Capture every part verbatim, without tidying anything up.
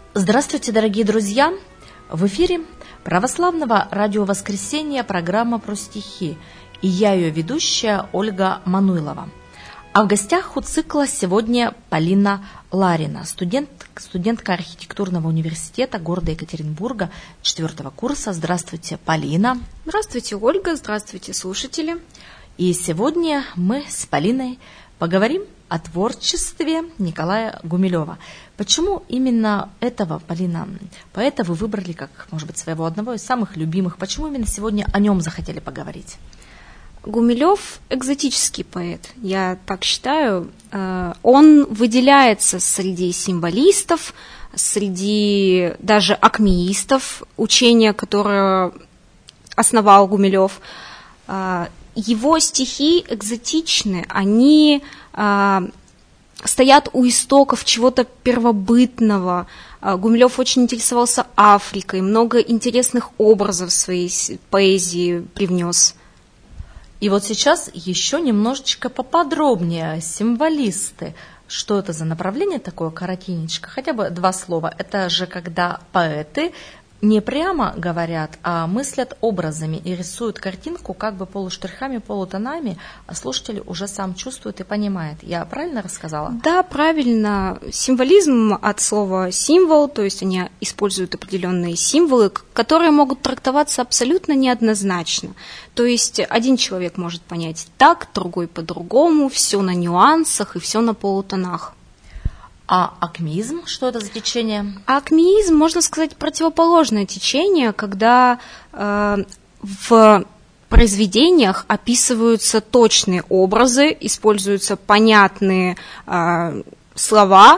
Здравствуйте, дорогие друзья! В эфире Православного радио Воскресенья программа про стихи, и я ее ведущая Ольга Мануйлова. А в гостях у цикла сегодня Полина Ларина, студент, студентка архитектурного университета города Екатеринбурга, четвертого курса. Здравствуйте, Полина. Здравствуйте, Ольга. Здравствуйте, слушатели. И сегодня мы с Полиной поговорим о творчестве Николая Гумилева. Почему именно этого, Полина, поэта вы выбрали как, может быть, своего одного из самых любимых? Почему именно сегодня о нем захотели поговорить? Гумилев экзотический поэт, я так считаю. Он выделяется среди символистов, среди даже акмеистов, учения, которое основал Гумилев. Его стихи экзотичны, они стоят у истоков чего-то первобытного. Гумилев очень интересовался Африкой, много интересных образов в своей поэзии привнес. И вот сейчас еще немножечко поподробнее символисты. Что это за направление такое, коротенечко? Хотя бы два слова. Это же когда поэты не прямо говорят, а мыслят образами и рисуют картинку как бы полуштрихами, полутонами, а слушатель уже сам чувствует и понимает. Я правильно рассказала? Да, правильно. Символизм от слова «символ», то есть они используют определенные символы, которые могут трактоваться абсолютно неоднозначно. То есть один человек может понять так, другой по-другому, все на нюансах и все на полутонах. А акмеизм, что это за течение? Акмеизм, можно сказать, противоположное течение, когда э, в произведениях описываются точные образы, используются понятные э, слова,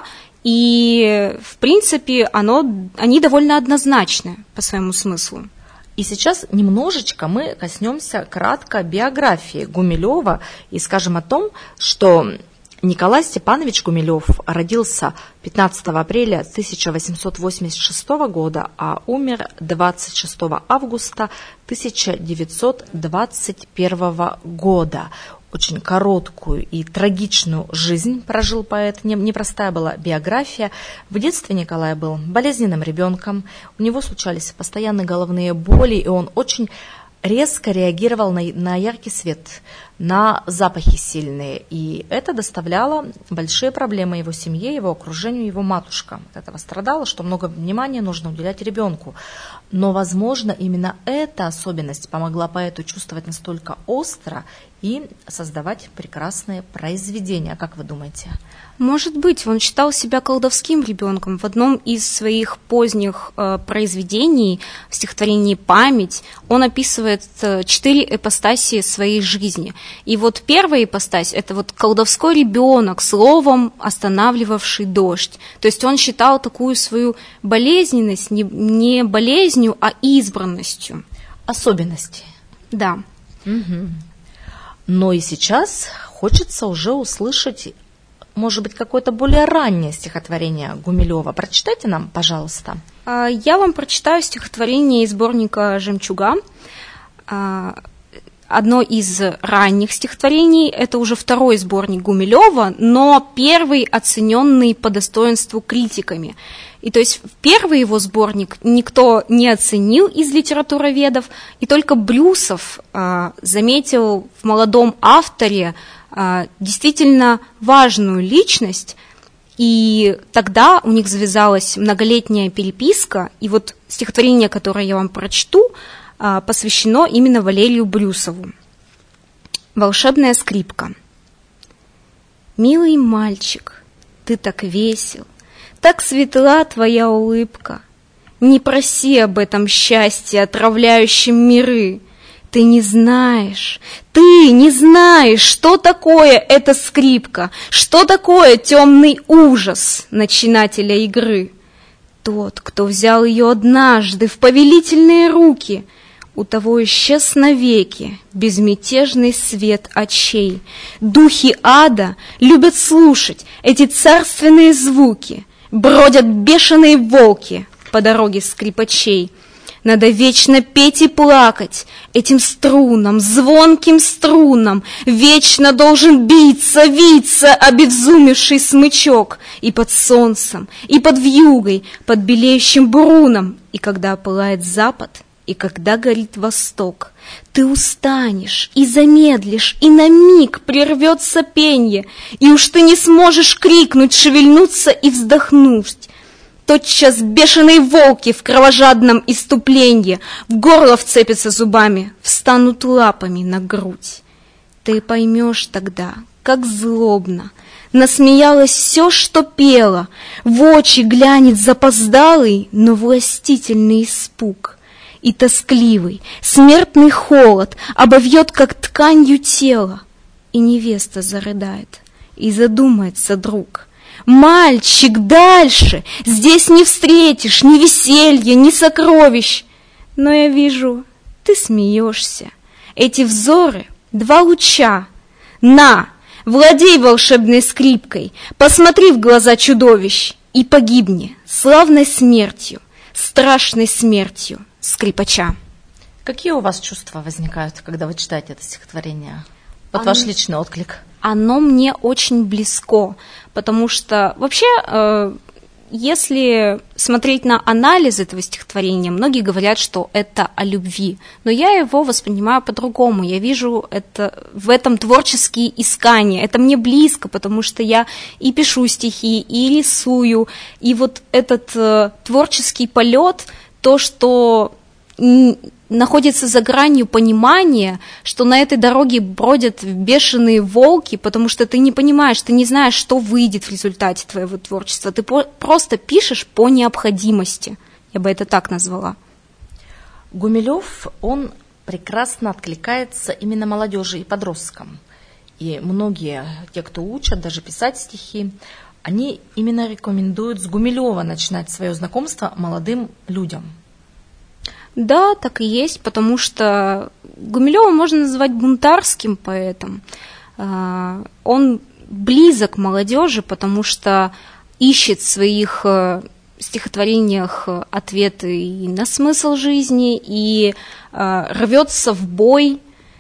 и, в принципе, оно, они довольно однозначны по своему смыслу. И сейчас немножечко мы коснемся кратко биографии Гумилева и скажем о том, что Николай Степанович Гумилев родился пятнадцатого апреля тысяча восемьсот восемьдесят шестого года, а умер двадцать шестого августа тысяча девятьсот двадцать первого года. Очень короткую и трагичную жизнь прожил поэт, непростая была биография. В детстве Николай был болезненным ребенком, у него случались постоянные головные боли, и он очень резко реагировал на, на яркий свет, на запахи сильные, и это доставляло большие проблемы его семье, его окружению, его матушка. От этого страдала, что много внимания нужно уделять ребенку. Но, возможно, именно эта особенность помогла поэту чувствовать настолько остро и создавать прекрасные произведения. Как вы думаете? Может быть, он считал себя колдовским ребенком. В одном из своих поздних э, произведений, в стихотворении «Память», он описывает э, четыре ипостаси своей жизни. И вот первая ипостась – это вот колдовской ребенок, словом останавливавший дождь. То есть он считал такую свою болезненность не, не болезнью, а избранностью. Особенности. Да. Угу. Но и сейчас хочется уже услышать, может быть, какое-то более раннее стихотворение Гумилева. Прочитайте нам, пожалуйста. Я вам прочитаю стихотворение из сборника «Жемчуга». Одно из ранних стихотворений, это уже второй сборник Гумилева, но первый, оцененный по достоинству критиками. И то есть первый его сборник никто не оценил из литературоведов, и только Брюсов а, заметил в молодом авторе а, действительно важную личность, и тогда у них завязалась многолетняя переписка, и вот стихотворение, которое я вам прочту, а, посвящено именно Валерию Брюсову. «Волшебная скрипка». «Милый мальчик, ты так весел, так светла твоя улыбка. Не проси об этом счастье, отравляющем миры. Ты не знаешь, ты не знаешь, что такое эта скрипка, что такое темный ужас начинателя игры. Тот, кто взял ее однажды в повелительные руки, у того исчез навеки безмятежный свет очей. Духи ада любят слушать эти царственные звуки. Бродят бешеные волки по дороге скрипачей. Надо вечно петь и плакать этим струнам, звонким струнам. Вечно должен биться, виться обезумевший смычок. И под солнцем, и под вьюгой, под белеющим буруном. И когда пылает запад, и когда горит восток, ты устанешь и замедлишь, и на миг прервется пенье, и уж ты не сможешь крикнуть, шевельнуться и вздохнуть. Тотчас бешеные волки в кровожадном иступленье в горло вцепятся зубами, встанут лапами на грудь. Ты поймешь тогда, как злобно насмеялось все, что пело, в очи глянет запоздалый, но властительный испуг. И тоскливый, смертный холод обовьет, как тканью тело, и невеста зарыдает, и задумается друг. Мальчик, дальше, здесь не встретишь ни веселья, ни сокровищ. Но я вижу, ты смеешься. Эти взоры — два луча. На, владей волшебной скрипкой, посмотри в глаза чудовищ и погибни славной смертью, страшной смертью скрипача. Какие у вас чувства возникают, когда вы читаете это стихотворение? Вот Оно... ваш личный отклик. Оно мне очень близко, потому что вообще, э, если смотреть на анализ этого стихотворения, многие говорят, что это о любви, но я его воспринимаю по-другому. Я вижу это, в этом творческие искания. Это мне близко, потому что я и пишу стихи, и рисую, и вот этот э, творческий полет, то, что находится за гранью понимания, что на этой дороге бродят бешеные волки, потому что ты не понимаешь, ты не знаешь, что выйдет в результате твоего творчества. Ты просто пишешь по необходимости. Я бы это так назвала. Гумилев, он прекрасно откликается именно молодежи и подросткам. И многие, те, кто учат даже писать стихи, они именно рекомендуют с Гумилева начинать свое знакомство молодым людям. Да, так и есть, потому что Гумилева можно назвать бунтарским поэтом. Он близок к молодежи, потому что ищет в своих стихотворениях ответы и на смысл жизни, и рвется в бой,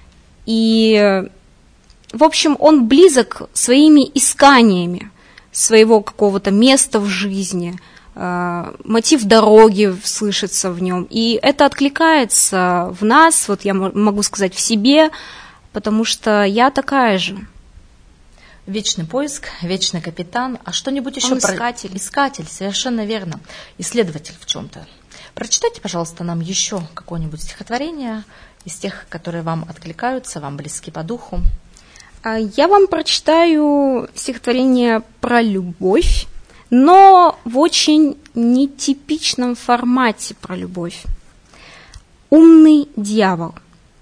и, в общем, он близок своими исканиями своего какого-то места в жизни. Мотив дороги слышится в нем, и это откликается в нас, вот я могу сказать, в себе, потому что я такая же. Вечный поиск, вечный капитан, а что-нибудь еще? Он искатель. Про... Искатель, совершенно верно. Исследователь в чем-то. Прочитайте, пожалуйста, нам еще какое-нибудь стихотворение из тех, которые вам откликаются, вам близки по духу. Я вам прочитаю стихотворение про любовь, но в очень нетипичном формате про любовь. Умный дьявол.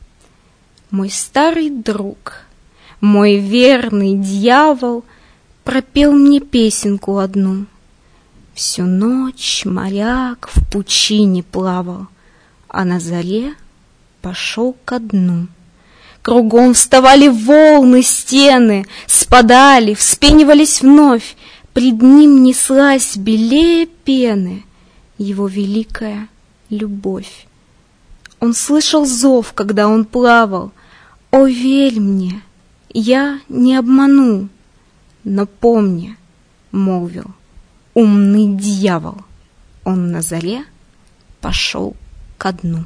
Мой старый друг, мой верный дьявол пропел мне песенку одну. Всю ночь моряк в пучине плавал, а на заре пошел ко дну. Кругом вставали волны, стены, спадали, вспенивались вновь. Пред ним неслась белее пены его великая любовь. Он слышал зов, когда он плавал. О, верь мне, я не обману, но помни, молвил умный дьявол, он на заре пошел ко дну.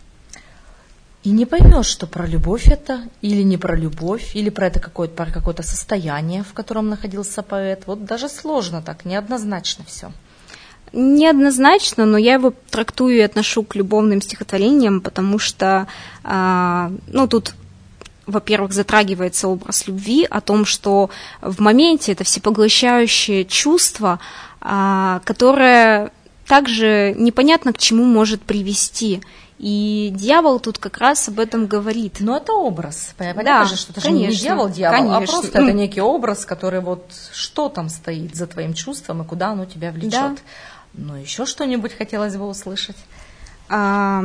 И не поймешь, что про любовь это, или не про любовь, или про это какое-то, про какое-то состояние, в котором находился поэт. Вот даже сложно так, неоднозначно все. Неоднозначно, но я его трактую и отношу к любовным стихотворениям, потому что, а, ну, тут, во-первых, затрагивается образ любви, о том, что в моменте это всепоглощающее чувство, а, которое также непонятно к чему может привести. И дьявол тут как раз об этом говорит. Но это образ. Понятно да, же, что это конечно, же не дьявол, дьявол, конечно. а просто это некий образ, который вот что там стоит за твоим чувством и куда оно тебя влечет. Да. Ну, еще что-нибудь хотелось бы услышать. А,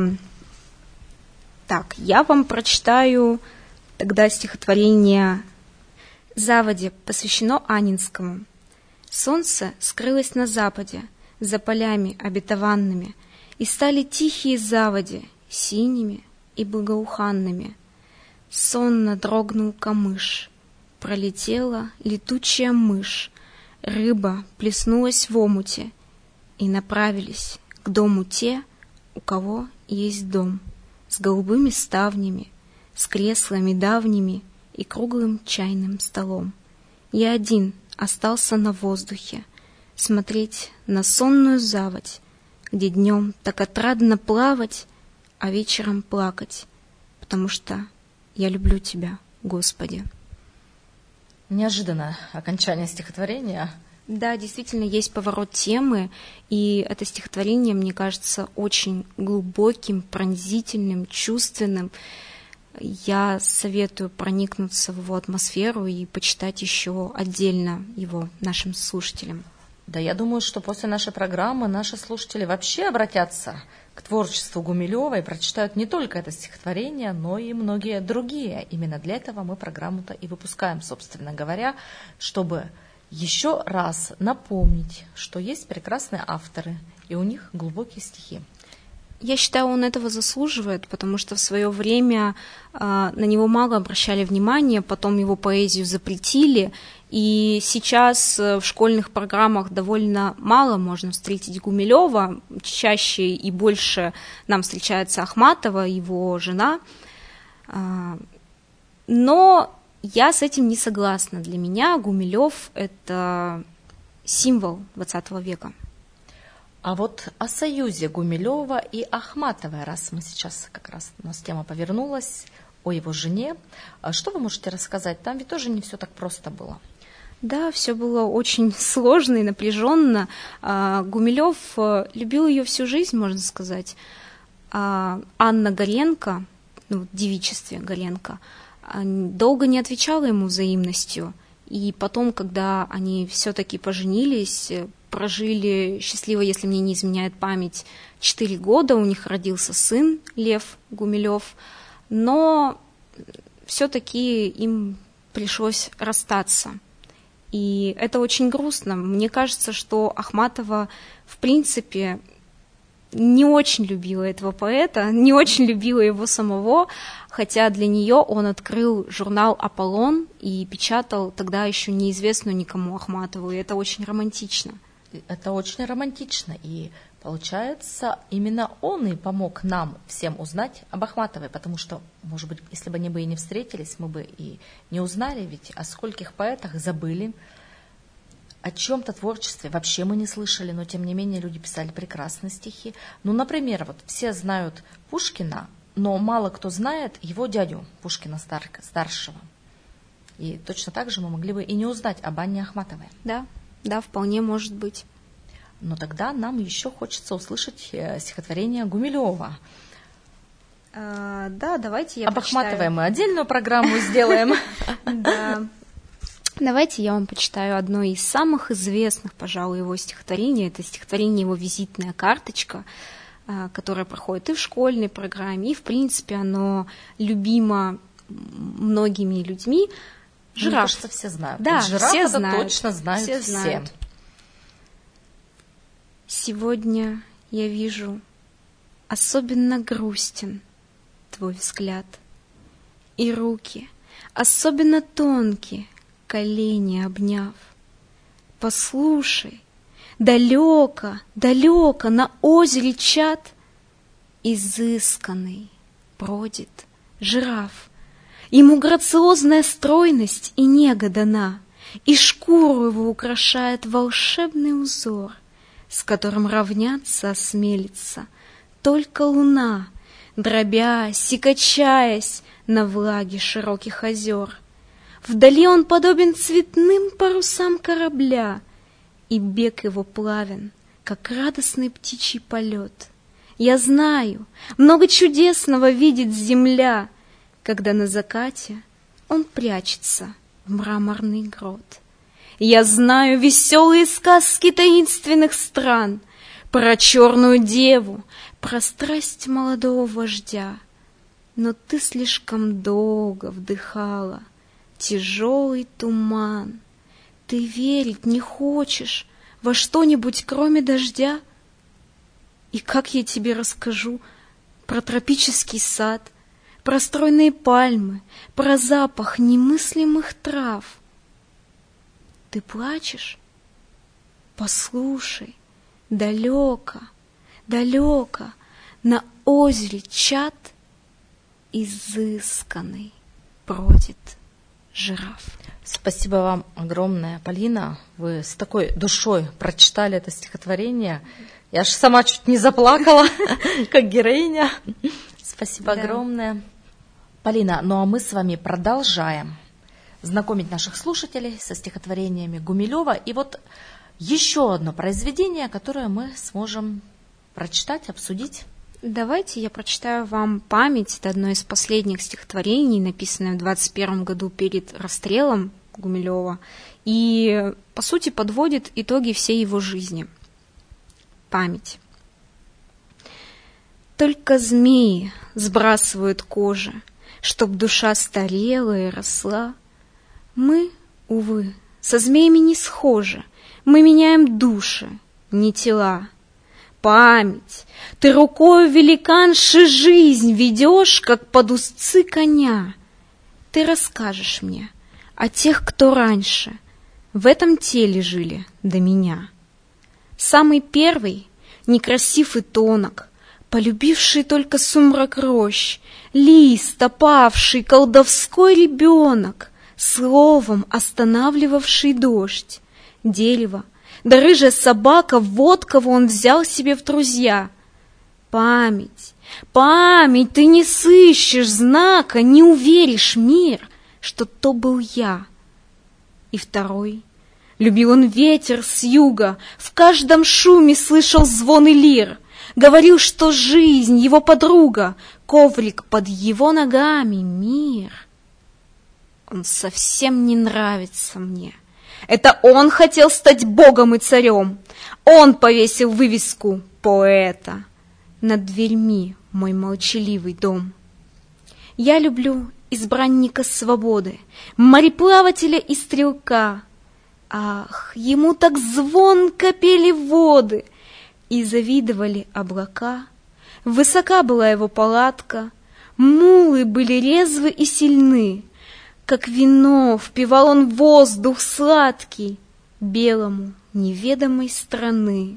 так, я вам прочитаю тогда стихотворение «Заводе», посвящено Анинскому. Солнце скрылось на западе, за полями обетованными. и стали тихие заводи синими и благоуханными. Сонно дрогнул камыш, пролетела летучая мышь, рыба плеснулась в омуте, и направились к дому те, у кого есть дом, с голубыми ставнями, с креслами давними и круглым чайным столом. Я один остался на воздухе, смотреть на сонную заводь, где днем так отрадно плавать, а вечером плакать, потому что я люблю Тебя, Господи. Неожиданное окончание стихотворения. Да, действительно, есть поворот темы, и это стихотворение, мне кажется, очень глубоким, пронзительным, чувственным. Я советую проникнуться в его атмосферу и почитать еще отдельно его нашим слушателям. Да, я думаю, что после нашей программы наши слушатели вообще обратятся к творчеству Гумилева и прочитают не только это стихотворение, но и многие другие. Именно для этого мы программу-то и выпускаем, собственно говоря, чтобы еще раз напомнить, что есть прекрасные авторы, и у них глубокие стихи. Я считаю, он этого заслуживает, потому что в свое время э, на него мало обращали внимания, потом его поэзию запретили, и сейчас в школьных программах довольно мало можно встретить Гумилева, чаще и больше нам встречается Ахматова, его жена, э, но я с этим не согласна. Для меня Гумилев — это символ двадцатого века. А вот о союзе Гумилева и Ахматовой, раз мы сейчас как раз у нас тема повернулась, о его жене, что вы можете рассказать? Там ведь тоже не все так просто было. Да, все было очень сложно и напряженно. Гумилев любил ее всю жизнь, можно сказать. Анна Горенко, ну, в девичестве Горенко, долго не отвечала ему взаимностью. И потом, когда они все-таки поженились, прожили счастливо, если мне не изменяет память, четыре года, у них родился сын Лев Гумилев, но все-таки им пришлось расстаться. И это очень грустно. Мне кажется, что Ахматова, в принципе, не очень любила этого поэта, не очень любила его самого, хотя для нее он открыл журнал «Аполлон» и печатал тогда еще неизвестную никому Ахматову, и это очень романтично. Это очень романтично, и получается, именно он и помог нам всем узнать об Ахматовой, потому что, может быть, если бы они бы и не встретились, мы бы и не узнали, ведь о скольких поэтах забыли, о чем-то творчестве вообще мы не слышали, но тем не менее люди писали прекрасные стихи. Ну, например, вот все знают Пушкина, но мало кто знает его дядю Пушкина старшего. И точно так же мы могли бы и не узнать об Анне Ахматовой. Да, да, вполне может быть. Но тогда нам еще хочется услышать стихотворение Гумилева. А, да, давайте я об почитаю. Ахматовой мы отдельную программу сделаем. Да. Давайте я вам почитаю одно из самых известных, пожалуй, его стихотворений. Это стихотворение его «Визитная карточка», которое проходит и в школьной программе, и, в принципе, оно любимо многими людьми. Жираф. Мне кажется, все знают. Да, Жираф все это знают, точно знают все. все. Знают. Сегодня я вижу, особенно грустен твой взгляд, и руки, особенно тонкие, колени обняв. Послушай, далеко, далеко на озере чад изысканный бродит жираф. Ему грациозная стройность и нега дана, и шкуру его украшает волшебный узор, с которым равняться осмелится только луна, дробясь и качаясь на влаге широких озер. Вдали он подобен цветным парусам корабля, и бег его плавен, как радостный птичий полет. Я знаю, много чудесного видит земля, когда на закате он прячется в мраморный грот. Я знаю веселые сказки таинственных стран, про черную деву, про страсть молодого вождя. Но ты слишком долго вдыхала тяжелый туман. Ты верить не хочешь во что-нибудь, кроме дождя? И как я тебе расскажу про тропический сад, про стройные пальмы, про запах немыслимых трав? Ты плачешь? Послушай, далеко, далеко на озере Чад изысканный бродит жираф. Спасибо вам огромное, Полина. Вы с такой душой прочитали это стихотворение. Я аж сама чуть не заплакала, как героиня. Спасибо Да. огромное. Полина, ну а мы с вами продолжаем знакомить наших слушателей со стихотворениями Гумилева. И вот еще одно произведение, которое мы сможем прочитать, обсудить. Давайте я прочитаю вам «Память». Это одно из последних стихотворений, написанное в двадцать первом году перед расстрелом Гумилева, и, по сути, подводит итоги всей его жизни. «Память». Только змеи сбрасывают кожи, чтоб душа старела и росла. Мы, увы, со змеями не схожи, мы меняем души, не тела. Память, ты рукою великанши жизнь ведешь, как под узцы коня. Ты расскажешь мне о тех, кто раньше в этом теле жили до меня. Самый первый, некрасив и тонок, полюбивший только сумрак рощ, лист, опавший, колдовской ребенок, словом останавливавший дождь, дерево, да рыжая собака, вот кого он взял себе в друзья. Память, память, ты не сыщешь знака, не уверишь, мир, что то был я. И второй, любил он ветер с юга, в каждом шуме слышал звон и лир, говорил, что жизнь его подруга, коврик под его ногами, мир. Он совсем не нравится мне. Это он хотел стать богом и царем. Он повесил вывеску поэта над дверьми мой молчаливый дом. Я люблю избранника свободы, мореплавателя и стрелка. Ах, ему так звонко пели воды, и завидовали облака. Высока была его палатка, мулы были резвы и сильны. Как вино впивал он воздух сладкий белому неведомой страны.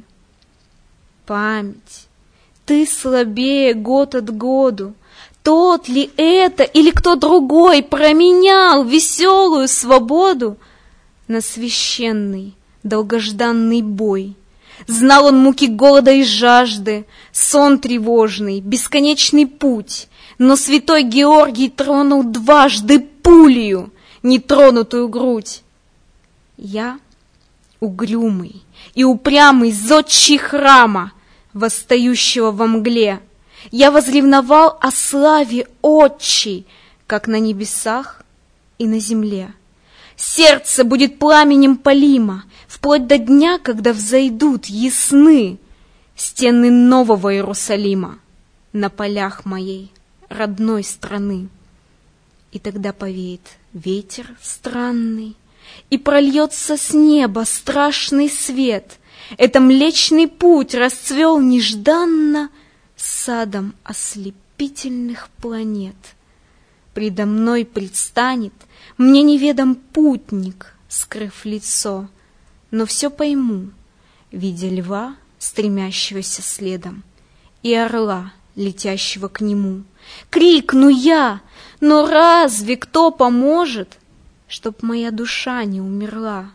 Память, ты слабее год от году. Тот ли это или кто другой променял веселую свободу на священный долгожданный бой? Знал он муки голода и жажды, сон тревожный, бесконечный путь, но святой Георгий тронул дважды пулею нетронутую грудь. Я, угрюмый и упрямый зодчий храма, восстающего во мгле, я возревновал о славе отчей, как на небесах и на земле. Сердце будет пламенем палимо, вплоть до дня, когда взойдут ясны стены нового Иерусалима на полях моей родной страны. И тогда повеет ветер странный, и прольется с неба страшный свет. Это Млечный Путь расцвел нежданно садом ослепительных планет. Предо мной предстанет мне неведом путник, скрыв лицо, но все пойму, видя льва, стремящегося следом, и орла, летящего к нему. Крикну я, но разве кто поможет, чтоб моя душа не умерла?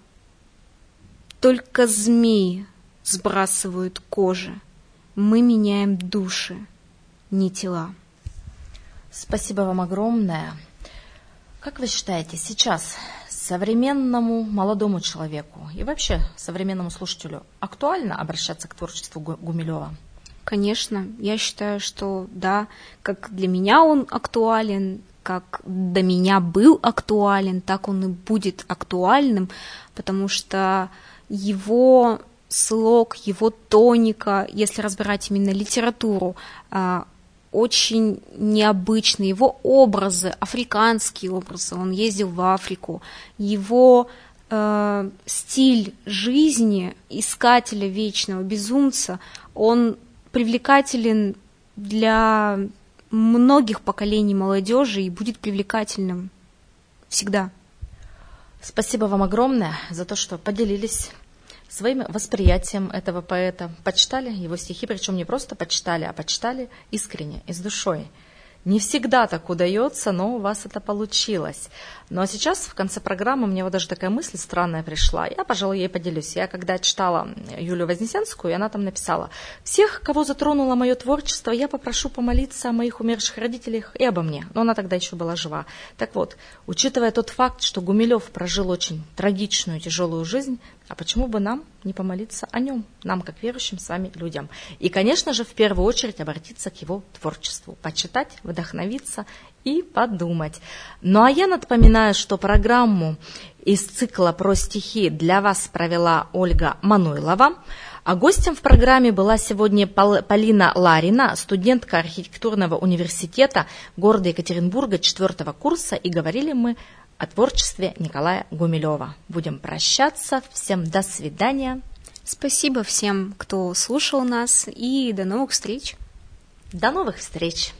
Только змеи сбрасывают кожи, мы меняем души, не тела. Спасибо вам огромное. Как вы считаете, сейчас современному молодому человеку и вообще современному слушателю актуально обращаться к творчеству Гумилева? Конечно, я считаю, что да, как для меня он актуален, как до меня был актуален, так он и будет актуальным, потому что его слог, его тоника, если разбирать именно литературу, очень необычный, его образы, африканские образы, он ездил в Африку, его э, стиль жизни искателя вечного, безумца, он привлекателен для многих поколений молодежи и будет привлекательным всегда. Спасибо вам огромное за то, что поделились своим восприятием этого поэта, почитали его стихи, причем не просто почитали, а почитали искренне и с душой. Не всегда так удается, но у вас это получилось. Ну а сейчас, в конце программы, мне вот даже такая мысль странная пришла. Я, пожалуй, ей поделюсь. Я когда читала Юлию Вознесенскую, она там написала: «Всех, кого затронуло мое творчество, я попрошу помолиться о моих умерших родителях и обо мне». Но она тогда еще была жива. Так вот, учитывая тот факт, что Гумилев прожил очень трагичную, тяжелую жизнь, а почему бы нам не помолиться о нем, нам, как верующим с вами людям? И, конечно же, в первую очередь обратиться к его творчеству, почитать, вдохновиться и подумать. Ну а я напоминаю, что программу из цикла про стихи для вас провела Ольга Мануйлова, а гостем в программе была сегодня Полина Ларина, студентка архитектурного университета города Екатеринбурга четвертого курса, и говорили мы о творчестве Николая Гумилева. Будем прощаться. Всем до свидания. Спасибо всем, кто слушал нас, и до новых встреч. До новых встреч.